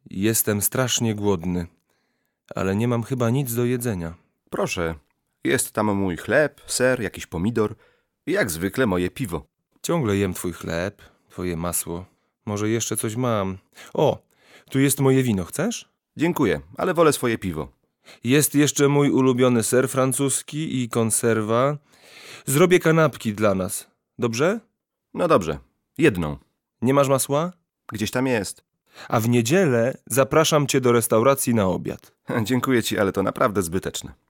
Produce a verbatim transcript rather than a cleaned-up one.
Jestem strasznie głodny, ale nie mam chyba nic do jedzenia. Proszę, jest tam mój chleb, ser, jakiś pomidor i jak zwykle moje piwo. Ciągle jem twój chleb, twoje masło. Może jeszcze coś mam. O, tu jest moje wino, chcesz? Dziękuję, ale wolę swoje piwo. Jest jeszcze mój ulubiony ser francuski i konserwa. Zrobię kanapki dla nas. Dobrze? No dobrze, jedną. Nie masz masła? Gdzieś tam jest. A w niedzielę zapraszam cię do restauracji na obiad. Dziękuję ci, ale to naprawdę zbyteczne.